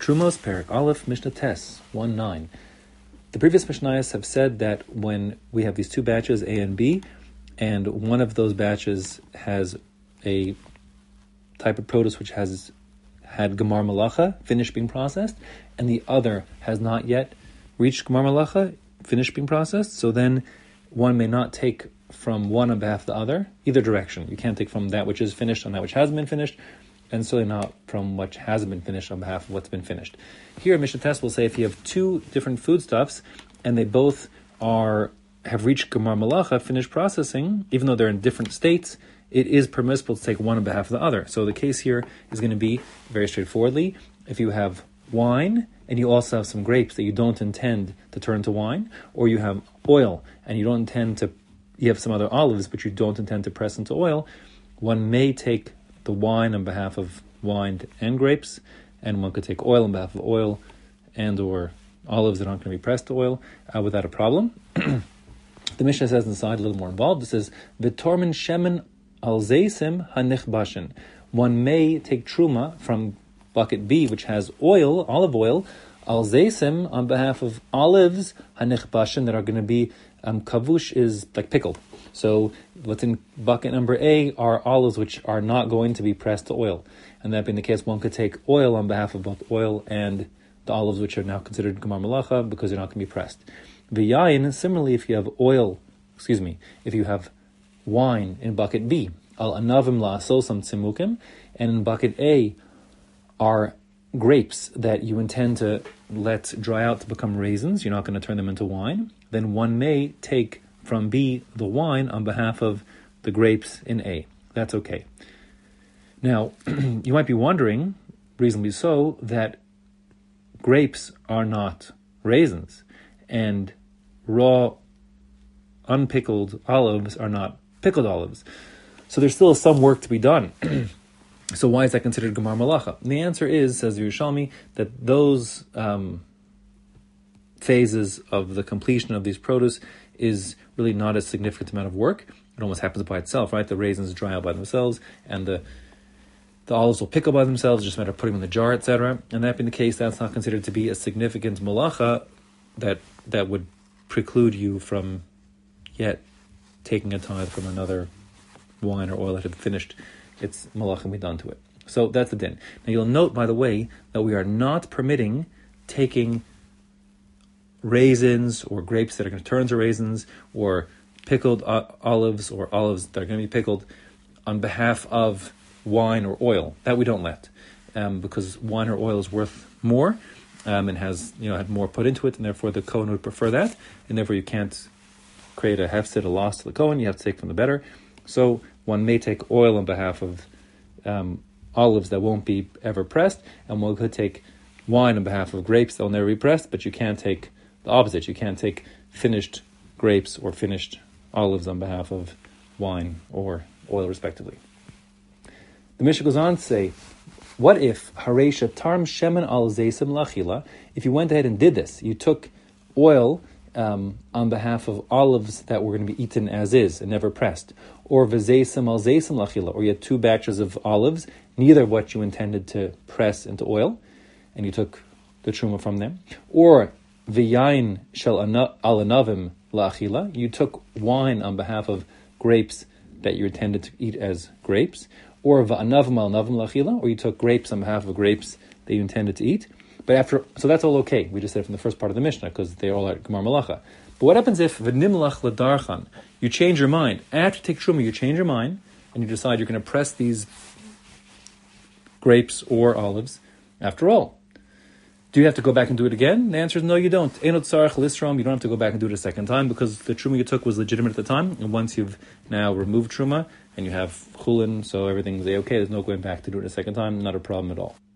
Trumos, Perek Aleph, Mishnah Tes, 1-9. The previous Mishnayos have said that when we have these two batches, A and B, and one of those batches has a type of produce which has had Gemar Malacha, finished being processed, and the other has not yet reached Gemar Malacha, finished being processed, so then one may not take from one on behalf of the other, either direction. You can't take from that which is finished on that which hasn't been finished, and certainly not from what hasn't been finished on behalf of what's been finished. Here, Mishnah Tes will say if you have two different foodstuffs and they both have reached Gemar Malacha, finished processing, even though they're in different states, it is permissible to take one on behalf of the other. So the case here is going to be, very straightforwardly, if you have wine and you also have some grapes that you don't intend to turn to wine, or you have oil and you have some other olives but you don't intend to press into oil, one may take the wine on behalf of wine and grapes, and one could take oil on behalf of oil and or olives that aren't going to be pressed to oil without a problem. The Mishnah says inside a little more involved. It says, V'tormin shemen al zeisim hanichbashin. One may take truma from bucket B, which has oil, olive oil, al zeisim on behalf of olives hanichbashin that are going to be kavush is like pickled. So what's in bucket number A are olives which are not going to be pressed to oil. And that being the case, one could take oil on behalf of both oil and the olives which are now considered Gemar Malacha because they're not going to be pressed. V'yayin, similarly, if you have wine in bucket B, al anavim la'asosam tzimukim, and in bucket A are grapes that you intend to let dry out to become raisins, you're not going to turn them into wine, then one may take from B the wine on behalf of the grapes in A. That's okay. Now, you might be wondering, reasonably so, that grapes are not raisins, and raw, unpickled olives are not pickled olives. So there's still some work to be done. So why is that considered Gemar Malacha? And the answer is, says Yerushalmi, that those phases of the completion of these produce is really not a significant amount of work. It almost happens by itself, right? The raisins dry out by themselves, and the olives will pickle by themselves, just a matter of putting them in the jar, etc. And that being the case, that's not considered to be a significant malacha that would preclude you from yet taking a tithe from another wine or oil that had finished its malacha be done to it. So that's the din. Now you'll note, by the way, that we are not permitting taking raisins or grapes that are going to turn to raisins or pickled olives or olives that are going to be pickled on behalf of wine or oil. That we don't let, because wine or oil is worth more and has had more put into it, and therefore the Kohen would prefer that, and therefore you can't create a hefset, a loss to the Kohen. You have to take from the better. So one may take oil on behalf of olives that won't be ever pressed, and one could take wine on behalf of grapes that will never be pressed, but you can't take the opposite. You can't take finished grapes or finished olives on behalf of wine or oil, respectively. The Mishnah goes on to say, what if haresha tarm shemen al zeisim lachila? If you went ahead and did this, you took oil on behalf of olives that were going to be eaten as is and never pressed, or v'zeisim al zeisim lachila, or you had two batches of olives, neither of what you intended to press into oil, and you took the truma from them, or v'yayin shel al anavim la'achila, you took wine on behalf of grapes that you intended to eat as grapes, or v'anavim al anavim la'achila, or you took grapes on behalf of grapes that you intended to eat. So that's all okay. We just said from the first part of the Mishnah because they all are Gemar Malacha. But what happens if v'nimlach l'darchan, you change your mind after you take truma? You change your mind and you decide you're going to press these grapes or olives. After all, do you have to go back and do it again? The answer is no, you don't. Einot tzarich lisram. You don't have to go back and do it a second time because the truma you took was legitimate at the time, and once you've now removed truma and you have chulin, so everything's okay. There's no going back to do it a second time. Not a problem at all.